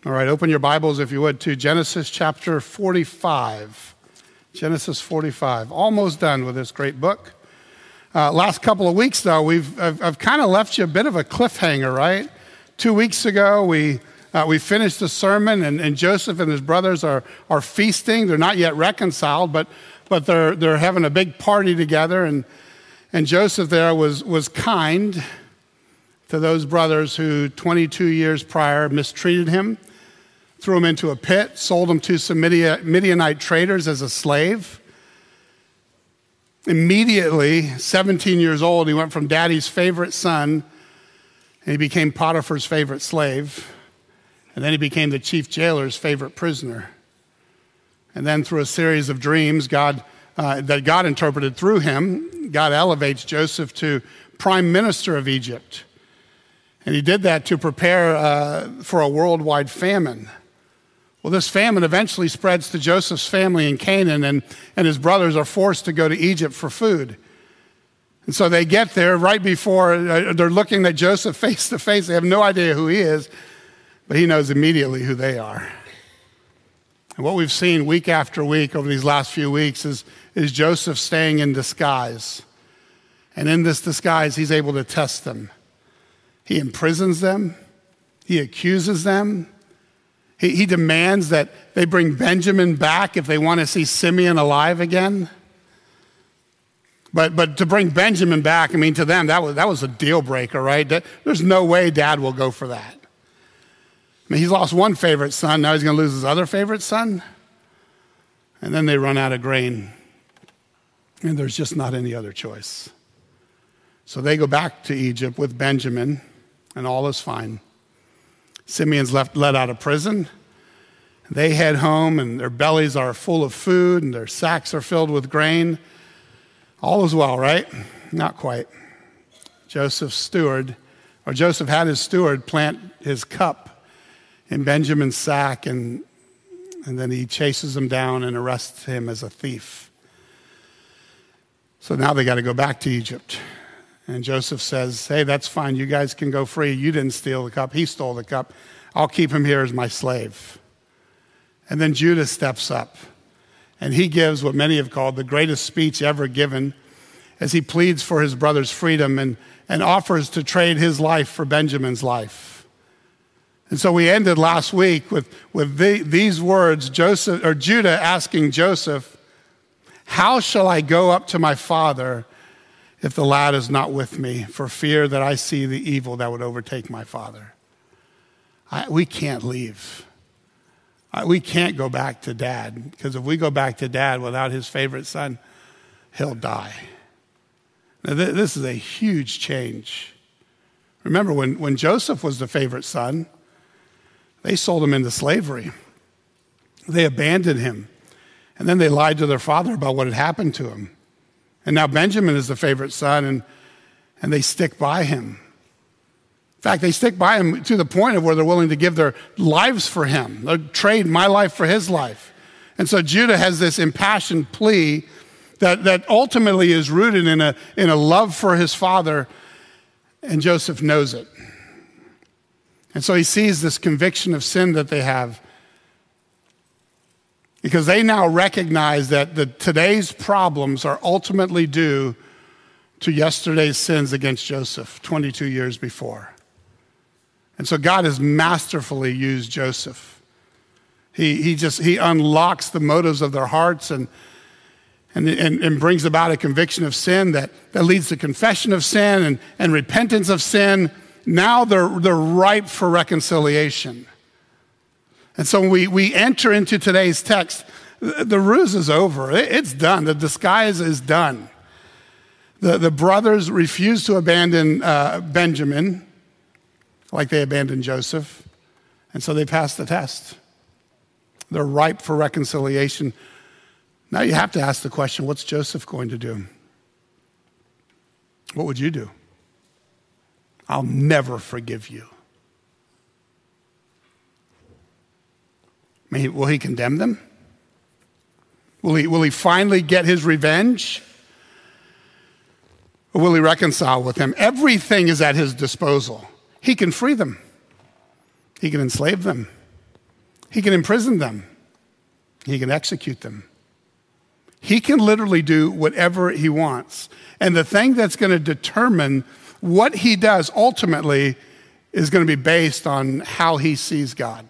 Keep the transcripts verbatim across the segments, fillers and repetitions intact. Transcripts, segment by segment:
All right, open your Bibles, if you would, to Genesis chapter forty-five. Genesis forty-five. Almost done with this great book. Uh, last couple of weeks, though, we've I've, I've kind of left you a bit of a cliffhanger, right? Two weeks ago, we uh, we finished the sermon, and, and Joseph and his brothers are are feasting. They're not yet reconciled, but but they're they're having a big party together, and and Joseph there was was kind to those brothers who twenty-two years prior mistreated him, threw him into a pit, sold him to some Midianite traders as a slave. Immediately, seventeen years old, he went from daddy's favorite son, and he became Potiphar's favorite slave. And then he became the chief jailer's favorite prisoner. And then through a series of dreams God uh, that God interpreted through him, God elevates Joseph to prime minister of Egypt. And he did that to prepare uh, for a worldwide famine. Well, this famine eventually spreads to Joseph's family in Canaan, and, and his brothers are forced to go to Egypt for food. And so they get there right before, uh, they're looking at Joseph face to face. They have no idea who he is, but he knows immediately who they are. And what we've seen week after week over these last few weeks is, is Joseph staying in disguise. And in this disguise, he's able to test them. He imprisons them. He accuses them. He, he demands that they bring Benjamin back if they want to see Simeon alive again. But but to bring Benjamin back, I mean, to them, that was, that was a deal breaker, right? That, there's no way Dad will go for that. I mean, he's lost one favorite son. Now he's going to lose his other favorite son. And then they run out of grain. And there's just not any other choice. So they go back to Egypt with Benjamin, and all is fine. Simeon's left, let out of prison. They head home, and their bellies are full of food, and their sacks are filled with grain. All is well, right? Not quite. Joseph's steward, or Joseph had his steward plant his cup in Benjamin's sack, and, and then he chases him down and arrests him as a thief. So now they got to go back to Egypt. And Joseph says, hey, that's fine. You guys can go free. You didn't steal the cup. He stole the cup. I'll keep him here as my slave. And then Judah steps up. And he gives what many have called the greatest speech ever given as he pleads for his brother's freedom and, and offers to trade his life for Benjamin's life. And so we ended last week with, with the, these words, Joseph or Judah asking Joseph, how shall I go up to my father if the lad is not with me, for fear that I see the evil that would overtake my father? I, we can't leave. I, we can't go back to Dad, because if we go back to Dad without his favorite son, he'll die. Now, th- this is a huge change. Remember, when, when Joseph was the favorite son, they sold him into slavery. They abandoned him. And then they lied to their father about what had happened to him. And now Benjamin is the favorite son, and, and they stick by him. In fact, they stick by him to the point of where they're willing to give their lives for him. They'll trade my life for his life. And so Judah has this impassioned plea that, that ultimately is rooted in a, in a love for his father, and Joseph knows it. And so he sees this conviction of sin that they have, because they now recognize that the, today's problems are ultimately due to yesterday's sins against Joseph twenty-two years before. And so God has masterfully used Joseph. He, he just, he unlocks the motives of their hearts and, and, and, and brings about a conviction of sin that, that leads to confession of sin and, and repentance of sin. Now they're, they're ripe for reconciliation. And so when we, we enter into today's text, the ruse is over. It's done. The disguise is done. The, the brothers refuse to abandon uh, Benjamin like they abandoned Joseph. And so they pass the test. They're ripe for reconciliation. Now you have to ask the question, what's Joseph going to do? What would you do? I'll never forgive you. I mean, will he condemn them? Will he, will he finally get his revenge? Or will he reconcile with them? Everything is at his disposal. He can free them. He can enslave them. He can imprison them. He can execute them. He can literally do whatever he wants. And the thing that's going to determine what he does ultimately is going to be based on how he sees God.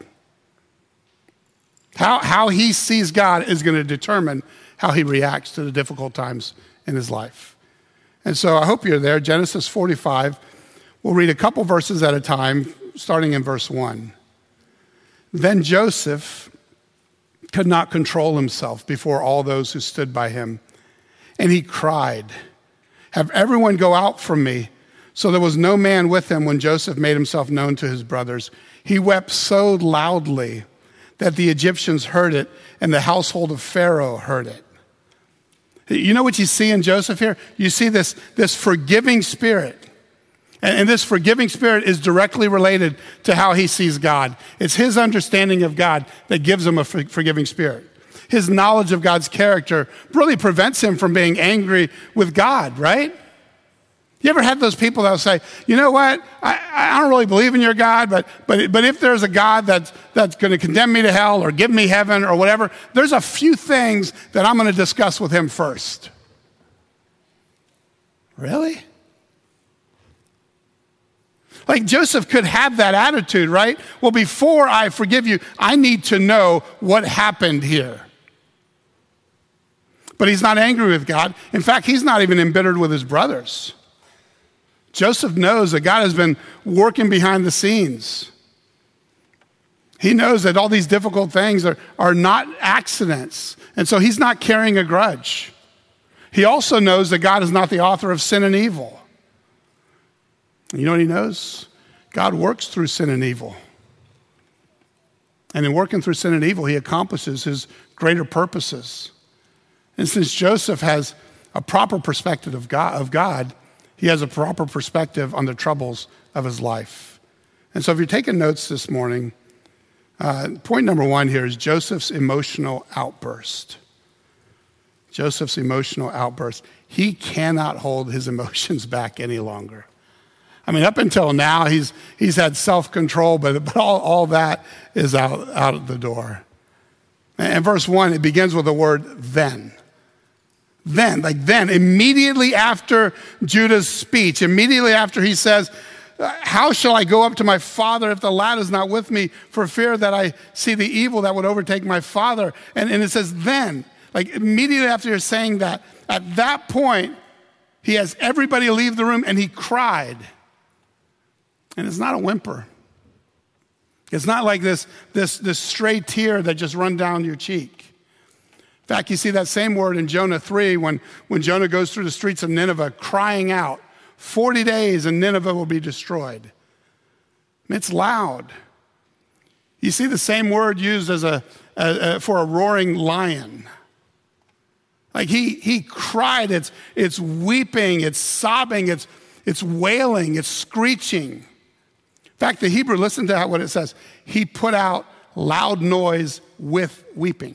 How, how he sees God is going to determine how he reacts to the difficult times in his life. And so I hope you're there. Genesis forty-five. We'll read a couple verses at a time, starting in verse one. Then Joseph could not control himself before all those who stood by him, and he cried, "Have everyone go out from me." So there was no man with him when Joseph made himself known to his brothers. He wept so loudly that the Egyptians heard it, and the household of Pharaoh heard it. You know what you see in Joseph here? You see this, this forgiving spirit. And, and this forgiving spirit is directly related to how he sees God. It's his understanding of God that gives him a for, forgiving spirit. His knowledge of God's character really prevents him from being angry with God, right? You ever had those people that will say, you know what, I, I don't really believe in your God, but, but, but if there's a God that's, that's going to condemn me to hell or give me heaven or whatever, there's a few things that I'm going to discuss with him first. Really? Like Joseph could have that attitude, right? Well, before I forgive you, I need to know what happened here. But he's not angry with God. In fact, he's not even embittered with his brothers. Joseph knows that God has been working behind the scenes. He knows that all these difficult things are, are not accidents. And so he's not carrying a grudge. He also knows that God is not the author of sin and evil. You know what he knows? God works through sin and evil. And in working through sin and evil, he accomplishes his greater purposes. And since Joseph has a proper perspective of God, of God, he has a proper perspective on the troubles of his life. And so if you're taking notes this morning, uh, point number one here is Joseph's emotional outburst. Joseph's emotional outburst. He cannot hold his emotions back any longer. I mean, up until now, he's he's had self-control, but, but all, all that is out, out the door. And verse one, it begins with the word then. Then, like then, immediately after Judah's speech, immediately after he says, how shall I go up to my father if the lad is not with me for fear that I see the evil that would overtake my father? And, and it says then, like immediately after you're saying that, at that point, he has everybody leave the room and he cried. And it's not a whimper. It's not like this, this, this stray tear that just runs down your cheek. In fact, you see that same word in Jonah three when, when Jonah goes through the streets of Nineveh crying out, forty days and Nineveh will be destroyed. It's loud. You see the same word used as a, a, a for a roaring lion. Like he, he cried, it's, it's weeping, it's sobbing, it's, it's wailing, it's screeching. In fact, the Hebrew, listen to what it says. He put out loud noise with weeping.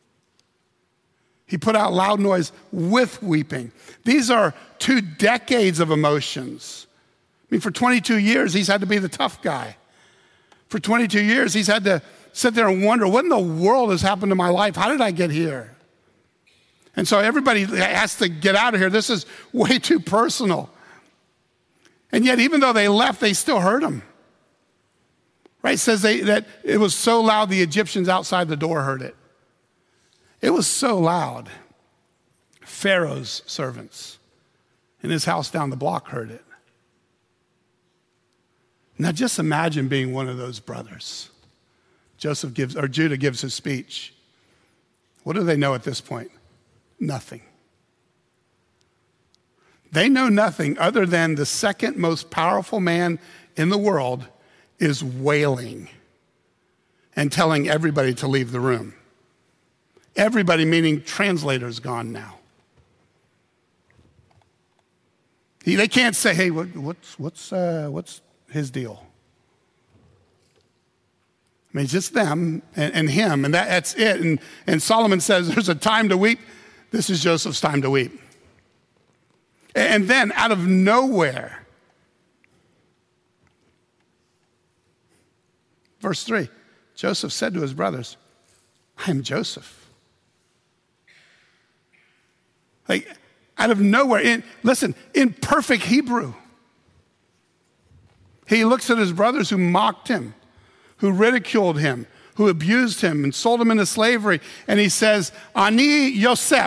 He put out loud noise with weeping. These are two decades of emotions. I mean, for twenty-two years, he's had to be the tough guy. For twenty-two years, he's had to sit there and wonder, what in the world has happened to my life? How did I get here? And so everybody has to get out of here. This is way too personal. And yet, even though they left, they still heard him. Right? It says they, that it was so loud, the Egyptians outside the door heard it. It was so loud. Pharaoh's servants in his house down the block heard it. Now just imagine being one of those brothers. Joseph gives, or Judah gives his speech. What do they know at this point? Nothing. They know nothing other than the second most powerful man in the world is wailing and telling everybody to leave the room. Everybody, meaning translators, gone now. He, they can't say, hey, what, what's, what's, uh, what's his deal? I mean, it's just them and, and him, and that, that's it. And, and Solomon says there's a time to weep. This is Joseph's time to weep. And then out of nowhere, verse three, Joseph said to his brothers, I am Joseph. Like, out of nowhere, in, listen, in perfect Hebrew. He looks at his brothers who mocked him, who ridiculed him, who abused him and sold him into slavery. And he says, Ani Yosef.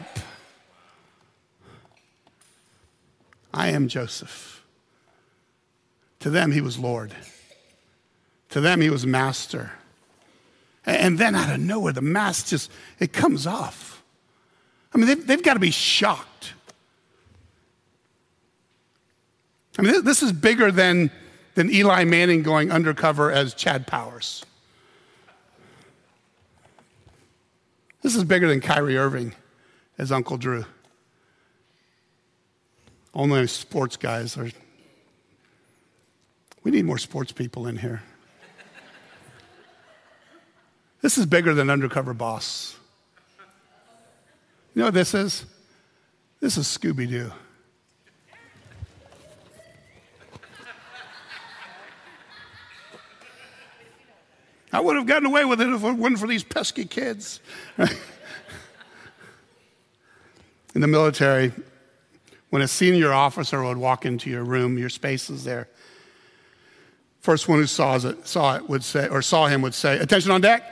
I am Joseph. To them, he was Lord. To them, he was master. And then out of nowhere, the mask just, it comes off. I mean, they've, they've got to be shocked. I mean, this is bigger than, than Eli Manning going undercover as Chad Powers. This is bigger than Kyrie Irving as Uncle Drew. Only sports guys are. We need more sports people in here. This is bigger than Undercover Boss. You know what this is? This is Scooby-Doo. I would have gotten away with it if it wasn't for these pesky kids. In the military, when a senior officer would walk into your room, your space is there. First one who saw it, saw it would say, or saw him would say, attention on deck.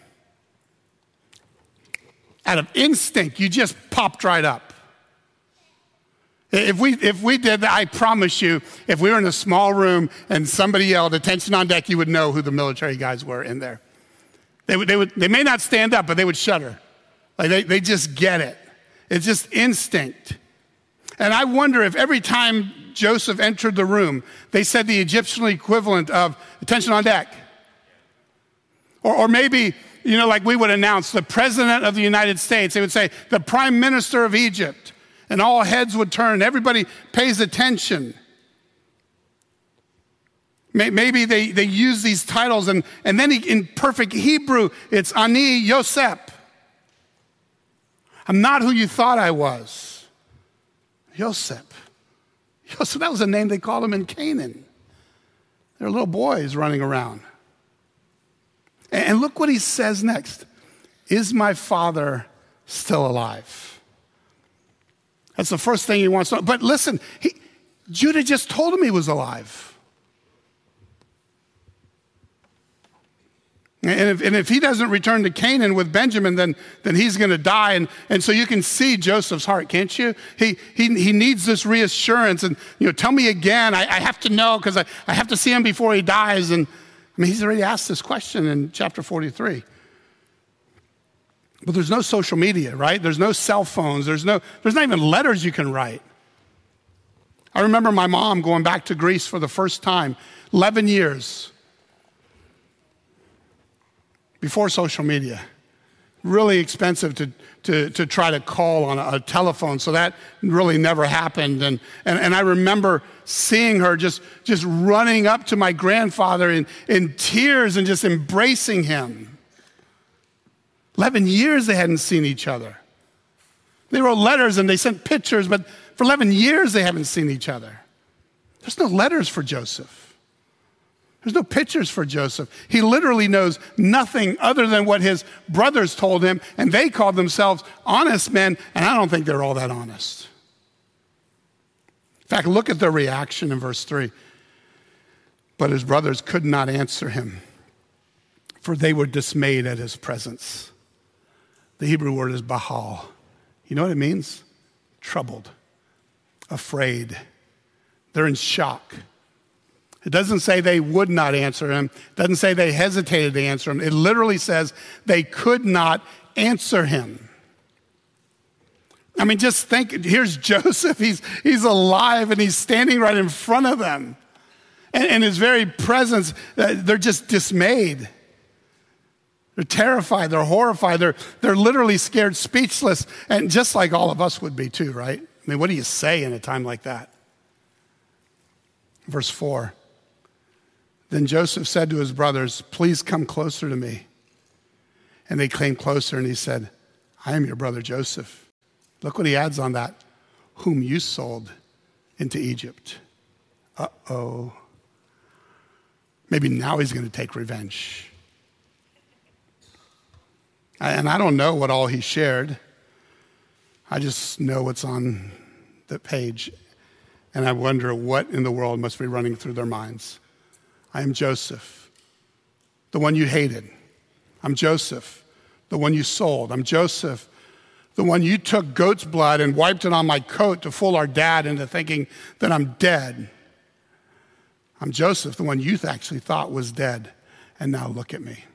Out of instinct, you just popped right up. If we, if we did that, I promise you, if we were in a small room and somebody yelled, attention on deck, you would know who the military guys were in there. They would, they would, they may not stand up, but they would shudder. Like they, they just get it. It's just instinct. And I wonder if every time Joseph entered the room, they said the Egyptian equivalent of attention on deck. Or, or maybe, you know, like we would announce the President of the United States, they would say the Prime Minister of Egypt. And all heads would turn. Everybody pays attention. Maybe they, they use these titles, and, and then he, in perfect Hebrew, it's Ani Yosef. I'm not who you thought I was. Yosef. Yosef, that was a name they called him in Canaan. There were little boys running around. And, and look what he says next. Is my father still alive? That's the first thing he wants to know. But listen, he, Judah just told him he was alive. And if, and if he doesn't return to Canaan with Benjamin, then, then he's going to die. And, and so you can see Joseph's heart, can't you? He, he, he needs this reassurance. And, you know, tell me again. I, I have to know because I, I have to see him before he dies. And I mean, he's already asked this question in chapter forty-three. But there's no social media, right? There's no cell phones. There's no, there's not even letters you can write. I remember my mom going back to Greece for the first time, eleven years before social media. Really expensive to, to, to try to call on a, a telephone, so that really never happened. And, and, and I remember seeing her just, just running up to my grandfather in, in tears and just embracing him. eleven years they hadn't seen each other. They wrote letters and they sent pictures, but for eleven years they haven't seen each other. There's no letters for Joseph. There's no pictures for Joseph. He literally knows nothing other than what his brothers told him, and they called themselves honest men, and I don't think they're all that honest. In fact, look at their reaction in verse three. But his brothers could not answer him, for they were dismayed at his presence. The Hebrew word is bahal. You know what it means? Troubled, afraid. They're in shock. It doesn't say they would not answer him. It doesn't say they hesitated to answer him. It literally says they could not answer him. I mean, just think, here's Joseph. He's, he's alive and he's standing right in front of them. And, and his very presence, uh, they're just dismayed. They're terrified. They're horrified. They're, they're literally scared, speechless. And just like all of us would be too, right? I mean, what do you say in a time like that? Verse four. Then Joseph said to his brothers, please come closer to me. And they came closer and he said, I am your brother Joseph. Look what he adds on that. Whom you sold into Egypt. Uh-oh. Maybe now he's going to take revenge. And I don't know what all he shared. I just know what's on the page. And I wonder what in the world must be running through their minds. I am Joseph, the one you hated. I'm Joseph, the one you sold. I'm Joseph, the one you took goat's blood and wiped it on my coat to fool our dad into thinking that I'm dead. I'm Joseph, the one you actually thought was dead. And now look at me.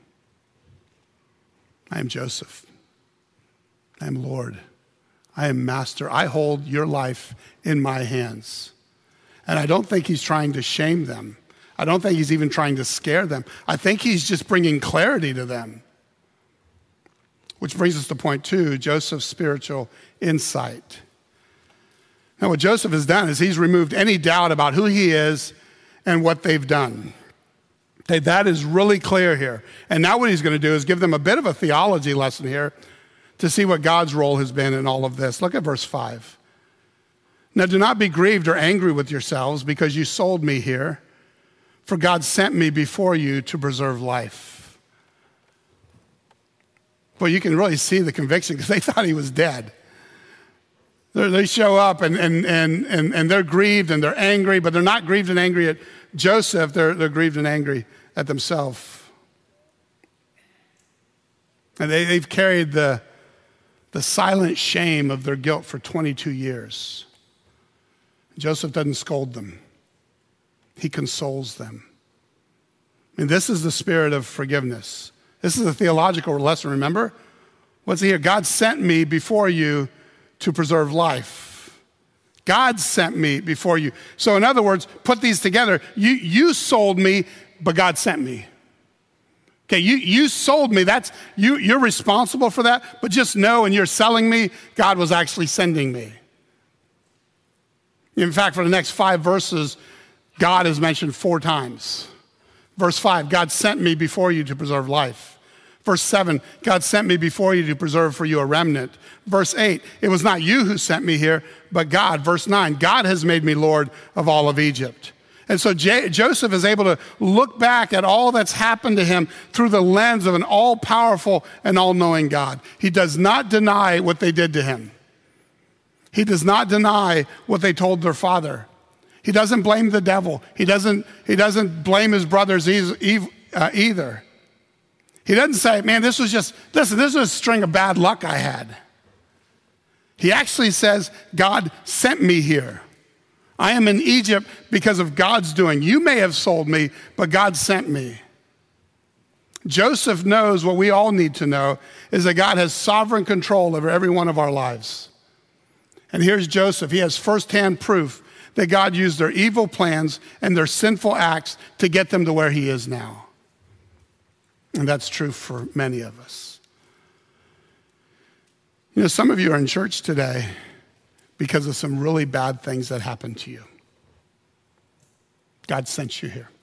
I am Joseph. I am Lord. I am Master. I hold your life in my hands. And I don't think he's trying to shame them. I don't think he's even trying to scare them. I think he's just bringing clarity to them. Which brings us to point two, Joseph's spiritual insight. Now, what Joseph has done is he's removed any doubt about who he is and what they've done. Okay, that is really clear here. And now what he's going to do is give them a bit of a theology lesson here to see what God's role has been in all of this. Look at verse five. Now, do not be grieved or angry with yourselves because you sold me here, for God sent me before you to preserve life. Well, you can really see the conviction because they thought he was dead. They're, they show up and, and, and, and, and they're grieved and they're angry, but they're not grieved and angry at Joseph. They're, they're grieved and angry at themselves. And they, they've carried the, the silent shame of their guilt for twenty-two years. Joseph doesn't scold them. He consoles them. And this is the spirit of forgiveness. This is a theological lesson, remember? What's here? God sent me before you to preserve life. God sent me before you. So in other words, put these together. You, you sold me, but God sent me. Okay, you, you sold me. That's you, you're responsible for that. But just know, and you're selling me, God was actually sending me. In fact, for the next five verses, God is mentioned four times. Verse five, God sent me before you to preserve life. Verse seven, God sent me before you to preserve for you a remnant. Verse eight, it was not you who sent me here, but God. Verse nine, God has made me Lord of all of Egypt. And so J- Joseph is able to look back at all that's happened to him through the lens of an all-powerful and all-knowing God. He does not deny what they did to him. He does not deny what they told their father. He doesn't blame the devil. He doesn't, he doesn't blame his brothers either. He doesn't say, man, this was just, listen, this was a string of bad luck I had. He actually says, God sent me here. I am in Egypt because of God's doing. You may have sold me, but God sent me. Joseph knows what we all need to know is that God has sovereign control over every one of our lives. And here's Joseph. He has firsthand proof that God used their evil plans and their sinful acts to get them to where he is now. And that's true for many of us. You know, some of you are in church today because of some really bad things that happened to you. God sent you here.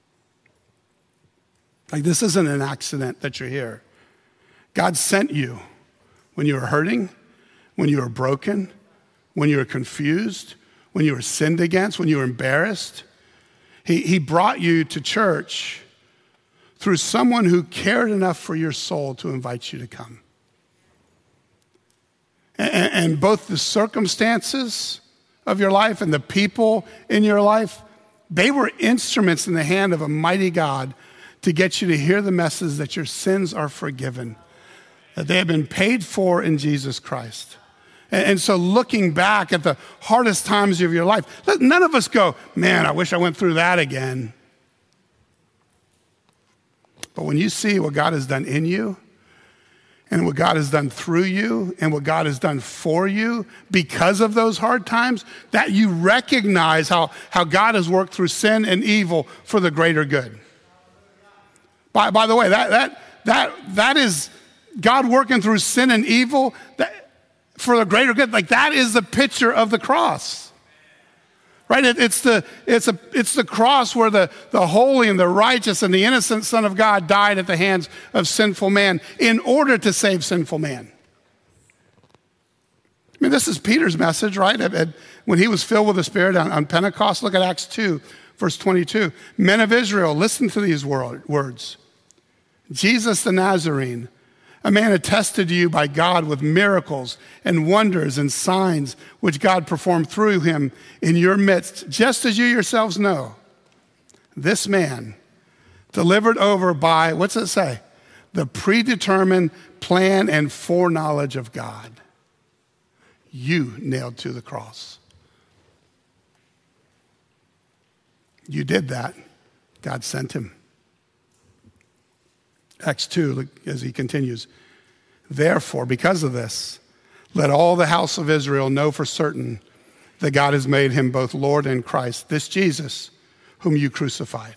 Like, this isn't an accident that you're here. God sent you when you were hurting, when you were broken, when you were confused, when you were sinned against, when you were embarrassed. He, he brought you to church through someone who cared enough for your soul to invite you to come. And, and both the circumstances of your life and the people in your life, they were instruments in the hand of a mighty God to get you to hear the message that your sins are forgiven, that they have been paid for in Jesus Christ. And so looking back at the hardest times of your life, none of us go, man, I wish I went through that again. But when you see what God has done in you and what God has done through you and what God has done for you because of those hard times, that you recognize how, how God has worked through sin and evil for the greater good. By, by the way, that, that, that, that is God working through sin and evil that, for the greater good. Like, that is the picture of the cross, right? It, it's, the, it's, a, it's the cross where the, the holy and the righteous and the innocent Son of God died at the hands of sinful man in order to save sinful man. I mean, this is Peter's message, right? When he was filled with the Spirit on, on Pentecost, look at Acts two, verse twenty-two. Men of Israel, listen to these words. Jesus the Nazarene, a man attested to you by God with miracles and wonders and signs which God performed through him in your midst, just as you yourselves know. This man, delivered over by, what's it say? The predetermined plan and foreknowledge of God. You nailed to the cross. You did that. God sent him. Acts two, look, as he continues. Therefore, because of this, let all the house of Israel know for certain that God has made him both Lord and Christ, this Jesus whom you crucified.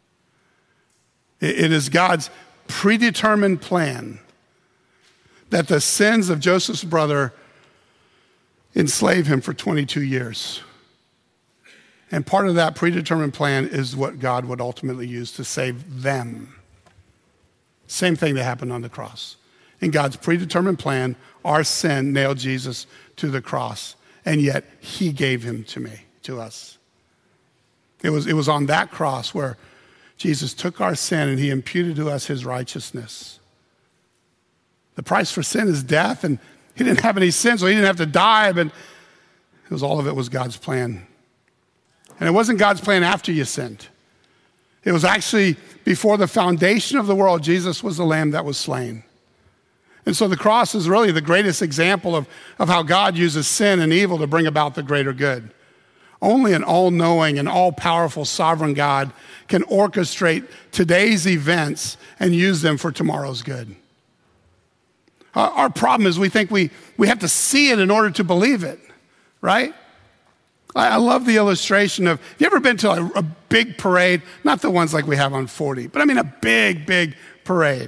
It is God's predetermined plan that the sins of Joseph's brother enslave him for twenty-two years. And part of that predetermined plan is what God would ultimately use to save them. Same thing that happened on the cross. In God's predetermined plan, our sin nailed Jesus to the cross, and yet he gave him to me, to us. It was, it was on that cross where Jesus took our sin and he imputed to us his righteousness. The price for sin is death, and he didn't have any sin, so he didn't have to die, but it was all of it was God's plan. And it wasn't God's plan after you sinned. It was actually before the foundation of the world, Jesus was the lamb that was slain. And so the cross is really the greatest example of, of how God uses sin and evil to bring about the greater good. Only an all-knowing and all-powerful sovereign God can orchestrate today's events and use them for tomorrow's good. Our, our problem is we think we, we have to see it in order to believe it, right? I, I love the illustration of, have you ever been to a, a big parade? Not the ones like we have on forty, but I mean a big, big parade.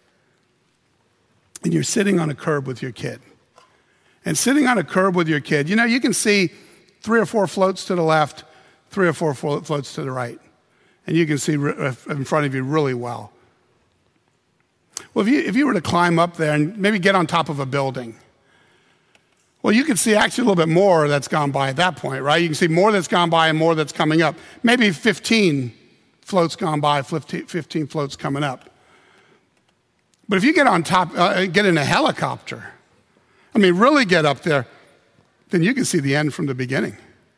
And you're sitting on a curb with your kid. And sitting on a curb with your kid, you know, you can see three or four floats to the left, three or four floats to the right. And you can see in front of you really well. Well, if you, if you were to climb up there and maybe get on top of a building, well, you can see actually a little bit more that's gone by at that point, right? You can see more that's gone by and more that's coming up. Maybe fifteen floats gone by, fifteen floats coming up. But if you get on top, uh, get in a helicopter, I mean, really get up there, then you can see the end from the beginning.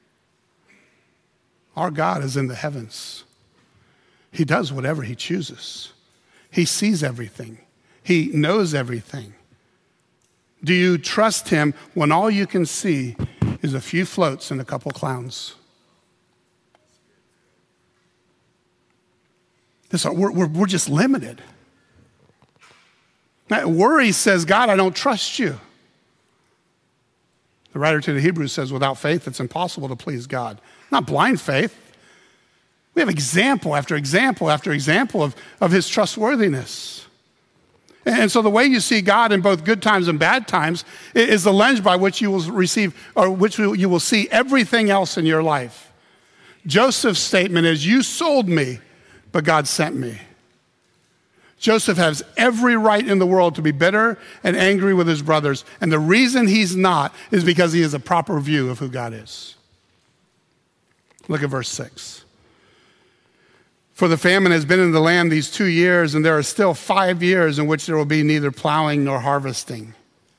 Our God is in the heavens. He does whatever he chooses. He sees everything. He knows everything. Do you trust him when all you can see is a few floats and a couple clowns? This, we're, we're, we're just limited. Now, worry says, God, I don't trust you. The writer to the Hebrews says, without faith, it's impossible to please God. Not blind faith. We have example after example after example of, of his trustworthiness. And so the way you see God in both good times and bad times is the lens by which you will receive, or which you will see everything else in your life. Joseph's statement is, you sold me, but God sent me. Joseph has every right in the world to be bitter and angry with his brothers. And the reason he's not is because he has a proper view of who God is. Look at verse six. For the famine has been in the land these two years, and there are still five years in which there will be neither plowing nor harvesting.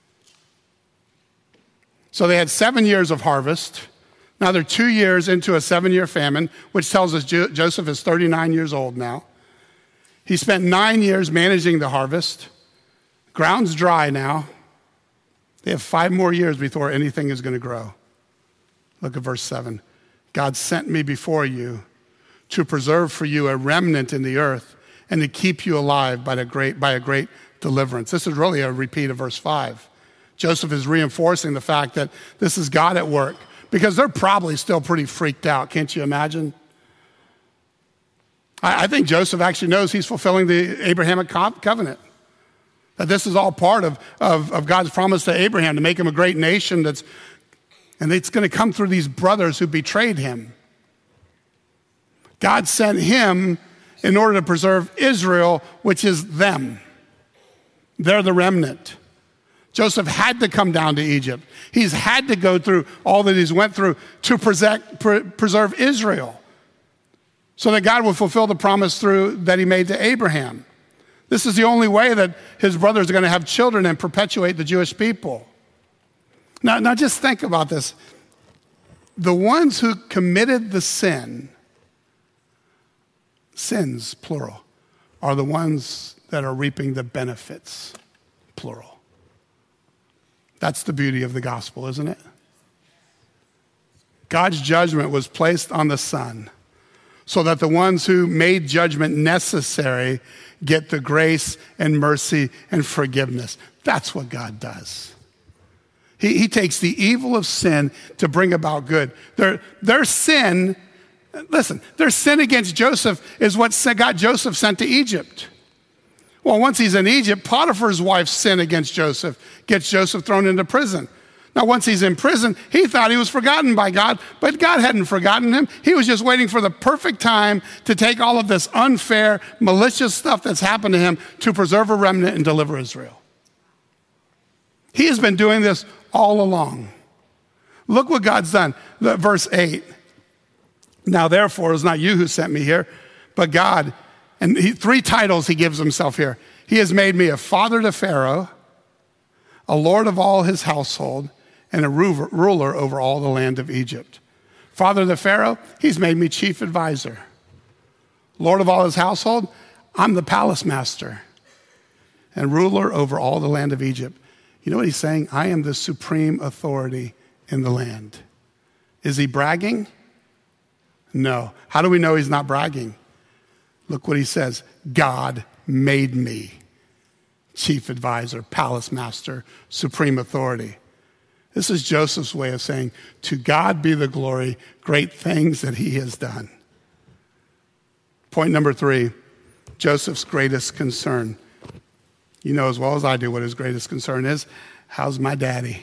So they had seven years of harvest. Now they're two years into a seven-year famine, which tells us Jo- Joseph is thirty-nine years old now. He spent nine years managing the harvest. Ground's dry now. They have five more years before anything is going to grow. Look at verse seven. God sent me before you to preserve for you a remnant in the earth and to keep you alive by, the great, by a great deliverance. This is really a repeat of verse five. Joseph is reinforcing the fact that this is God at work because they're probably still pretty freaked out. Can't you imagine? I think Joseph actually knows he's fulfilling the Abrahamic covenant. That this is all part of, of, of God's promise to Abraham to make him a great nation that's, and it's going to come through these brothers who betrayed him. God sent him in order to preserve Israel, which is them. They're the remnant. Joseph had to come down to Egypt. He's had to go through all that he's went through to preserve Israel, so that God would fulfill the promise through that he made to Abraham. This is the only way that his brothers are going to have children and perpetuate the Jewish people. Now, now just think about this. The ones who committed the sin, sins, plural, are the ones that are reaping the benefits, plural. That's the beauty of the gospel, isn't it? God's judgment was placed on the Son so that the ones who made judgment necessary get the grace and mercy and forgiveness. That's what God does. He, he takes the evil of sin to bring about good. Their, their sin, listen, their sin against Joseph is what got Joseph sent to Egypt. Well, once he's in Egypt, Potiphar's wife's sin against Joseph gets Joseph thrown into prison. Now, once he's in prison, he thought he was forgotten by God, but God hadn't forgotten him. He was just waiting for the perfect time to take all of this unfair, malicious stuff that's happened to him to preserve a remnant and deliver Israel. He has been doing this all along. Look what God's done. Verse eight. Now, therefore, it's not you who sent me here, but God. And he, three titles he gives himself here. He has made me a father to Pharaoh, a lord of all his household, and a ruler over all the land of Egypt. Father to Pharaoh, he's made me chief advisor. Lord of all his household, I'm the palace master. And ruler over all the land of Egypt. You know what he's saying? I am the supreme authority in the land. Is he bragging? No. How do we know he's not bragging? Look what he says. God made me chief advisor, palace master, supreme authority. This is Joseph's way of saying, to God be the glory, great things that he has done. Point number three, Joseph's greatest concern. You know as well as I do what his greatest concern is. How's my daddy?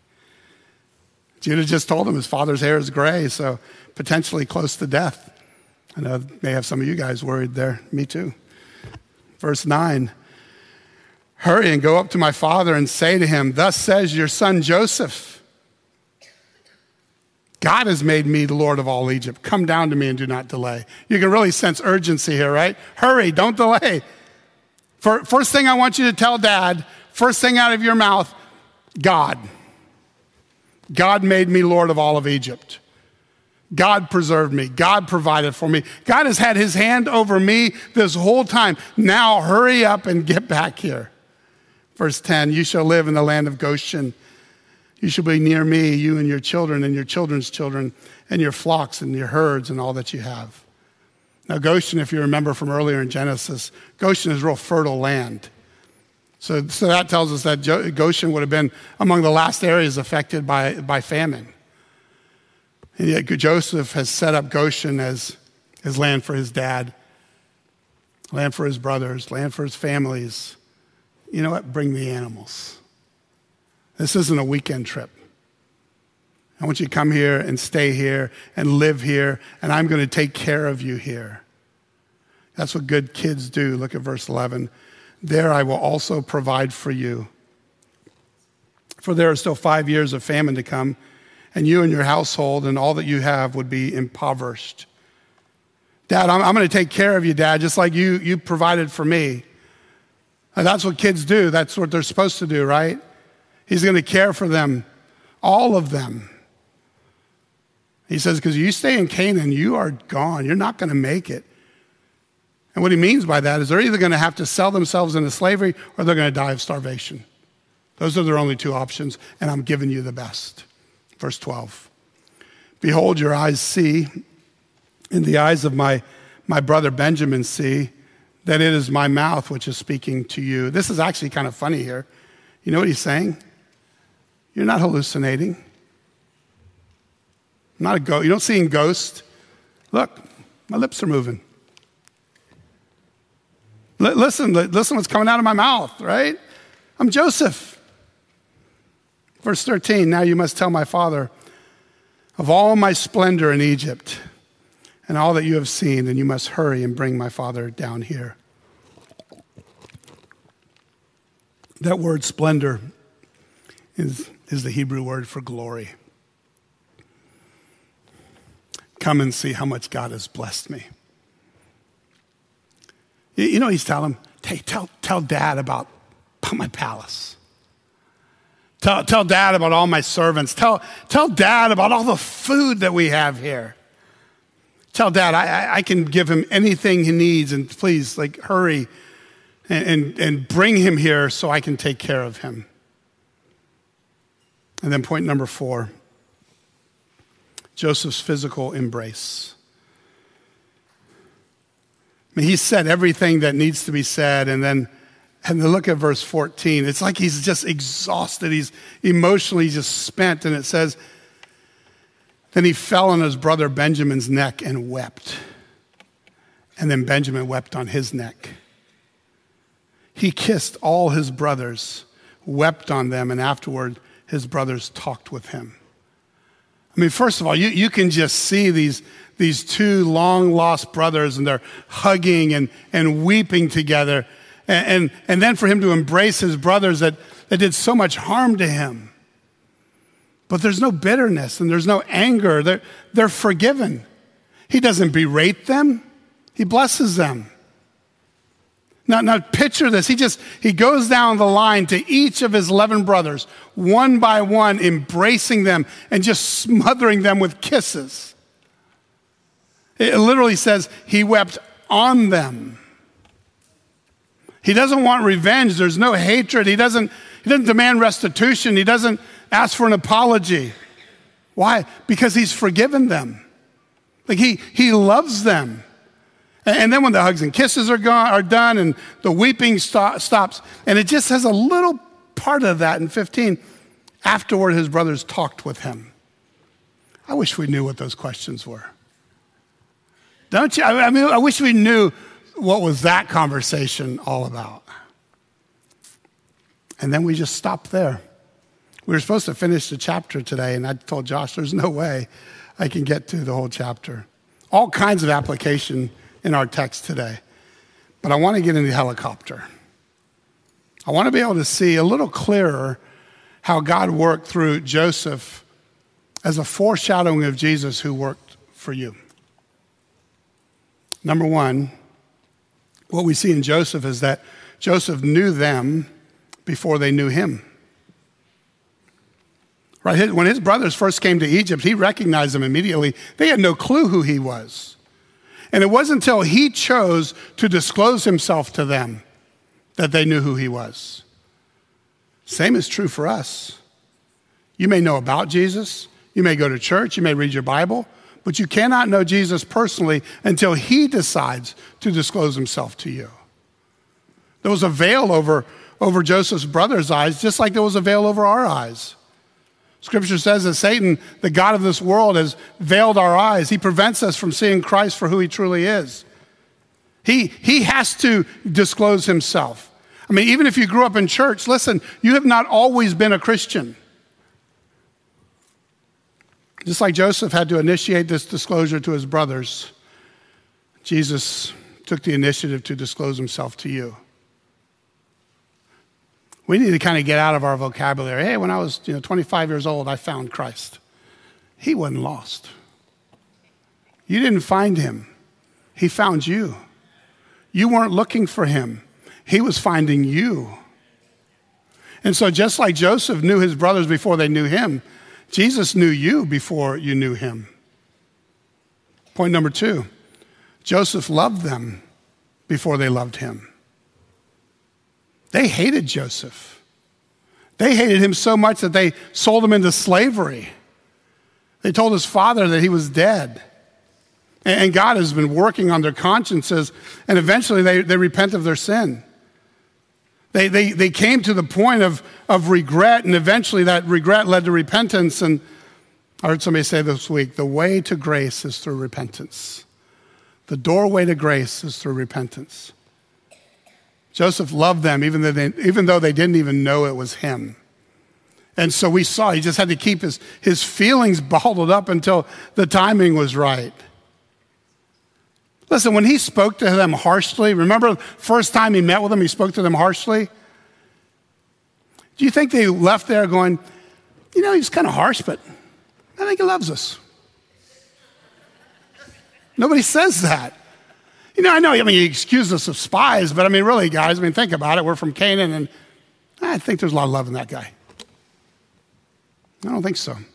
Judah just told him his father's hair is gray, so potentially close to death. I know may have some of you guys worried there. Me too. Verse nine. Hurry and go up to my father and say to him, thus says your son Joseph, God has made me the Lord of all Egypt. Come down to me and do not delay. You can really sense urgency here, right? Hurry, don't delay. For, first thing I want you to tell Dad, first thing out of your mouth, God. God made me Lord of all of Egypt. God preserved me. God provided for me. God has had his hand over me this whole time. Now hurry up and get back here. Verse ten, you shall live in the land of Goshen. You shall be near me, you and your children and your children's children and your flocks and your herds and all that you have. Now Goshen, if you remember from earlier in Genesis, Goshen is real fertile land. So, so that tells us that Goshen would have been among the last areas affected by, by famine. And yet Joseph has set up Goshen as his land for his dad, land for his brothers, land for his families. You know what? Bring the animals. This isn't a weekend trip. I want you to come here and stay here and live here, and I'm going to take care of you here. That's what good kids do. Look at verse eleven. There I will also provide for you. For there are still five years of famine to come, and you and your household and all that you have would be impoverished. Dad, I'm, I'm going to take care of you, Dad, just like you, you provided for me. And that's what kids do. That's what they're supposed to do, right? He's going to care for them, all of them. He says, because you stay in Canaan, you are gone. You're not going to make it. And what he means by that is they're either going to have to sell themselves into slavery or they're going to die of starvation. Those are their only two options, and I'm giving you the best. Verse twelve. Behold, your eyes see, and the eyes of my, my brother Benjamin see, that it is my mouth which is speaking to you. This is actually kind of funny here. You know what he's saying? You're not hallucinating. I'm not a ghost. You don't see a ghost. Look, my lips are moving. L- listen, listen what's coming out of my mouth, right? I'm Joseph. Verse thirteen, now you must tell my father of all my splendor in Egypt and all that you have seen, and you must hurry and bring my father down here. That word splendor is, is the Hebrew word for glory. Come and see how much God has blessed me. You, you know what he's telling him? Hey, tell, tell dad about, about my palace. Tell, tell dad about all my servants. Tell, tell dad about all the food that we have here. Tell dad I, I can give him anything he needs, and please, like, hurry and, and, and bring him here so I can take care of him. And then point number four, Joseph's physical embrace. I mean, he said everything that needs to be said, and then and then look at verse fourteen. It's like he's just exhausted. He's emotionally just spent, and it says, then he fell on his brother Benjamin's neck and wept. And then Benjamin wept on his neck. He kissed all his brothers, wept on them, and afterward his brothers talked with him. I mean, first of all, you, you can just see these, these two long-lost brothers, and they're hugging and, and weeping together. And, and, and then for him to embrace his brothers that, that did so much harm to him. But there's no bitterness and there's no anger. They're, they're forgiven. He doesn't berate them. He blesses them. Now, now picture this. He just, he goes down the line to each of his eleven brothers, one by one, embracing them and just smothering them with kisses. It literally says he wept on them. He doesn't want revenge. There's no hatred. He doesn't, he doesn't demand restitution. He doesn't ask for an apology. Why? Because he's forgiven them. Like he, he loves them. And then when the hugs and kisses are gone, are done, and the weeping sto- stops, and it just has a little part of that in fifteen. Afterward, his brothers talked with him. I wish we knew what those questions were. Don't you? I mean, I wish we knew what was that conversation all about. And then we just stopped there. We were supposed to finish the chapter today, and I told Josh, there's no way I can get to the whole chapter. All kinds of application in our text today. But I want to get in the helicopter. I want to be able to see a little clearer how God worked through Joseph as a foreshadowing of Jesus who worked for you. Number one, what we see in Joseph is that Joseph knew them before they knew him. Right? When his brothers first came to Egypt, he recognized them immediately. They had no clue who he was. And it wasn't until he chose to disclose himself to them that they knew who he was. Same is true for us. You may know about Jesus. You may go to church. You may read your Bible. But you cannot know Jesus personally until he decides to disclose himself to you. There was a veil over, over Joseph's brothers' eyes, just like there was a veil over our eyes. Scripture says that Satan, the god of this world, has veiled our eyes. He prevents us from seeing Christ for who he truly is. He, he has to disclose himself. I mean, even if you grew up in church, listen, you have not always been a Christian. Just like Joseph had to initiate this disclosure to his brothers, Jesus took the initiative to disclose himself to you. We need to kind of get out of our vocabulary. Hey, when I was you know, twenty-five years old, I found Christ. He wasn't lost. You didn't find him. He found you. You weren't looking for him. He was finding you. And so just like Joseph knew his brothers before they knew him, Jesus knew you before you knew him. Point number two, Joseph loved them before they loved him. They hated Joseph. They hated him so much that they sold him into slavery. They told his father that he was dead. And God has been working on their consciences, and eventually they, they repent of their sin. They, they, they came to the point of, of regret, and eventually that regret led to repentance. And I heard somebody say this week, the way to grace is through repentance. The doorway to grace is through repentance. Joseph loved them even though they, even though they didn't even know it was him. And so we saw he just had to keep his, his feelings bottled up until the timing was right. Listen, when he spoke to them harshly, remember the first time he met with them, he spoke to them harshly? Do you think they left there going, you know, he's kind of harsh, but I think he loves us? Nobody says that. You know, I know, I mean, he accused us of spies, but I mean, really, guys, I mean, think about it. We're from Canaan, and I think there's a lot of love in that guy. I don't think so.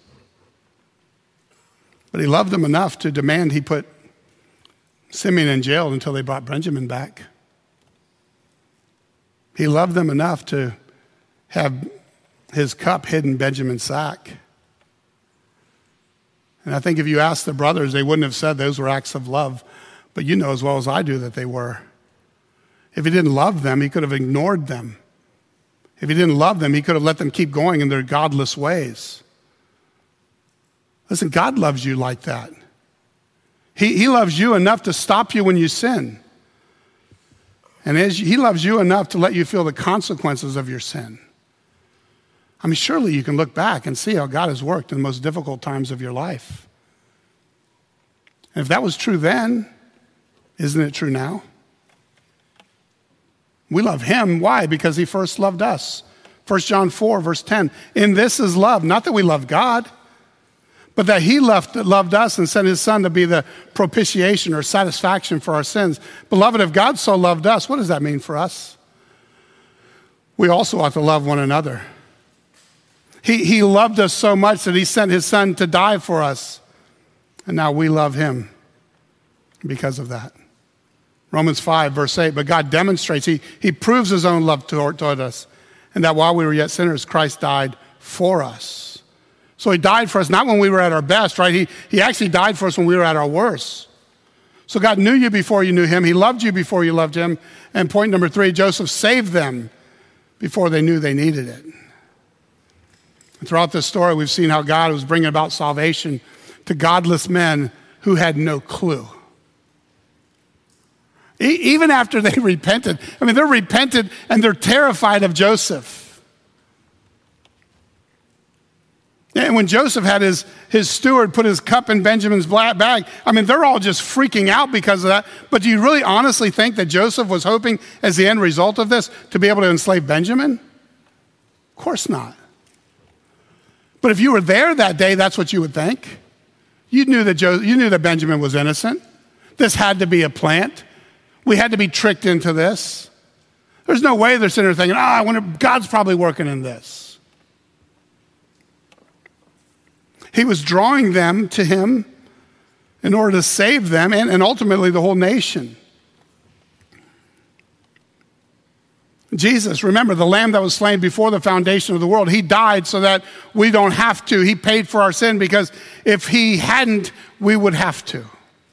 But he loved them enough to demand he put Simeon in jail until they brought Benjamin back. He loved them enough to have his cup hidden in Benjamin's sack. And I think if you asked the brothers, they wouldn't have said those were acts of love. But you know as well as I do that they were. If he didn't love them, he could have ignored them. If he didn't love them, he could have let them keep going in their godless ways. Listen, God loves you like that. He, he loves you enough to stop you when you sin. And as, he loves you enough to let you feel the consequences of your sin. I mean, surely you can look back and see how God has worked in the most difficult times of your life. And if that was true then, isn't it true now? We love him. Why? Because he first loved us. First John four, verse ten. In this is love, not that we love God, but that he loved, loved us and sent his son to be the propitiation or satisfaction for our sins. Beloved, if God so loved us, what does that mean for us? We also ought to love one another. He, he loved us so much that he sent his son to die for us. And now we love him because of that. Romans five, verse eight, but God demonstrates, he, he proves his own love toward, toward us, and that while we were yet sinners, Christ died for us. So he died for us, not when we were at our best, right? He, he actually died for us when we were at our worst. So God knew you before you knew him. He loved you before you loved him. And point number three, Joseph saved them before they knew they needed it. And throughout this story, we've seen how God was bringing about salvation to godless men who had no clue. Even after they repented. I mean, they're repented and they're terrified of Joseph. And when Joseph had his, his steward put his cup in Benjamin's bag, I mean, they're all just freaking out because of that. But do you really honestly think that Joseph was hoping, as the end result of this, to be able to enslave Benjamin? Of course not. But if you were there that day, that's what you would think. You knew that Jo- you knew that Benjamin was innocent. This had to be a plant. We had to be tricked into this. There's no way they're sitting there thinking, ah, I wonder, God's probably working in this. He was drawing them to him in order to save them and, and ultimately the whole nation. Jesus, remember, the lamb that was slain before the foundation of the world, he died so that we don't have to. He paid for our sin because if he hadn't, we would have to.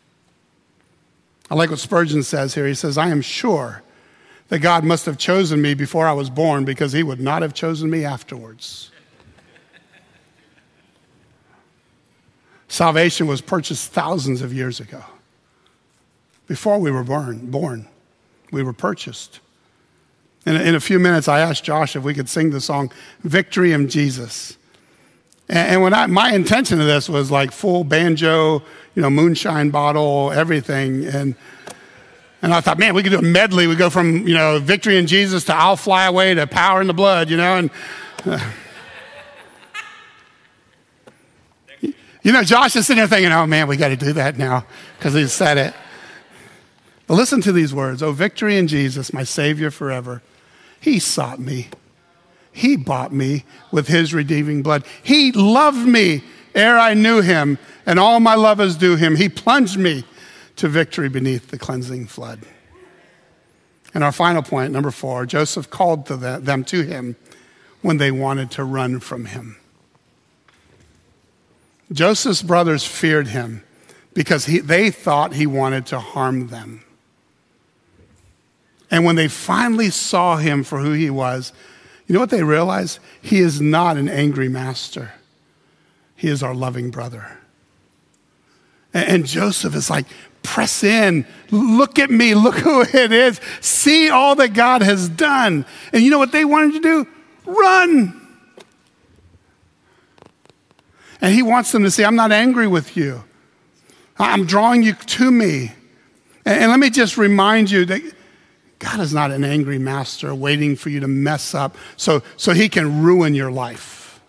I like what Spurgeon says here. He says, I am sure that God must have chosen me before I was born because he would not have chosen me afterwards. Salvation was purchased thousands of years ago. Before we were born, born we were purchased. In a, in a few minutes, I asked Josh if we could sing the song, Victory in Jesus. And, and when I, my intention of this was like full banjo, you know, moonshine bottle, everything. And and I thought, man, we could do a medley. We go from, you know, Victory in Jesus to I'll Fly Away to Power in the Blood, you know. And uh, you know, Josh is sitting there thinking, oh, man, we got to do that now because he said it. But listen to these words. Oh, victory in Jesus, my Savior forever. He sought me. He bought me with his redeeming blood. He loved me ere I knew him, and all my love is due him. He plunged me to victory beneath the cleansing flood. And our final point, number four, Joseph called to them to him when they wanted to run from him. Joseph's brothers feared him because he, they thought he wanted to harm them. And when they finally saw him for who he was, you know what they realized? He is not an angry master. He is our loving brother. And, and Joseph is like, press in. Look at me. Look who it is. See all that God has done. And you know what they wanted to do? Run. And he wants them to say, I'm not angry with you. I'm drawing you to me. And, and let me just remind you that God is not an angry master waiting for you to mess up so, so he can ruin your life.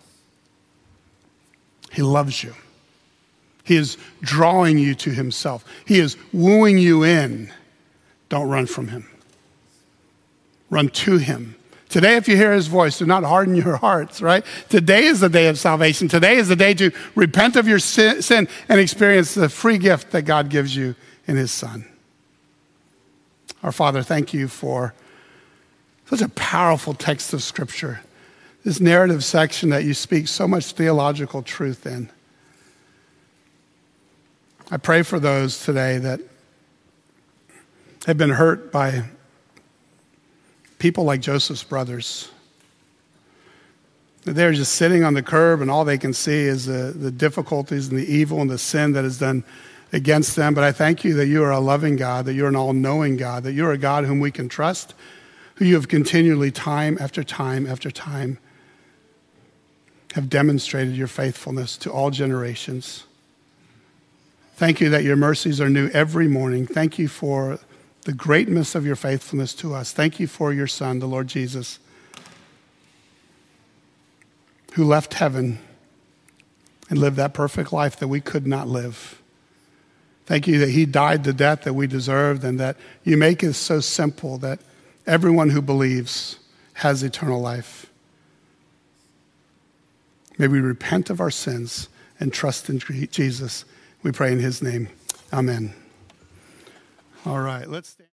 He loves you. He is drawing you to himself. He is wooing you in. Don't run from him. Run to him. Today, if you hear his voice, do not harden your hearts, right? Today is the day of salvation. Today is the day to repent of your sin and experience the free gift that God gives you in his Son. Our Father, thank you for such a powerful text of Scripture, this narrative section that you speak so much theological truth in. I pray for those today that have been hurt by people like Joseph's brothers. They're just sitting on the curb and all they can see is the, the difficulties and the evil and the sin that is done against them. But I thank you that you are a loving God, that you're an all-knowing God, that you're a God whom we can trust, who you have continually, time after time after time, have demonstrated your faithfulness to all generations. Thank you that your mercies are new every morning. Thank you for the greatness of your faithfulness to us. Thank you for your Son, the Lord Jesus, who left heaven and lived that perfect life that we could not live. Thank you that he died the death that we deserved, and that you make it so simple that everyone who believes has eternal life. May we repent of our sins and trust in Jesus. We pray in his name. Amen. All right, let's stand.